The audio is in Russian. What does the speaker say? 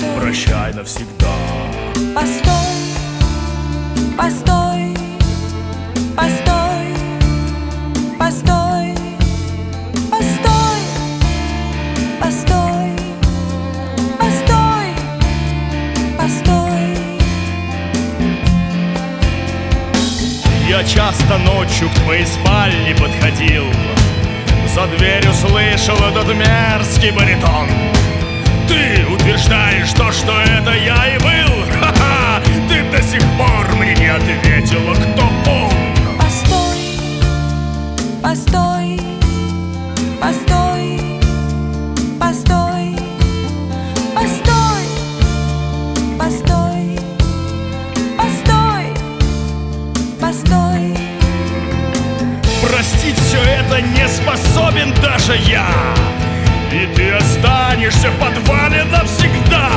прощай навсегда. Постой, постой, постой, постой, постой, постой, постой, постой. Я часто ночью к твоей спальне подходил, за дверью слышал этот мерзкий баритон. Ты утверждаешь то, что это я и был. Ха-ха! Ты до сих пор мне не ответила, кто он. Постой, постой, постой, постой, постой, постой, постой, постой. Простить все это не способен даже я, и ты останешься в подвале навсегда.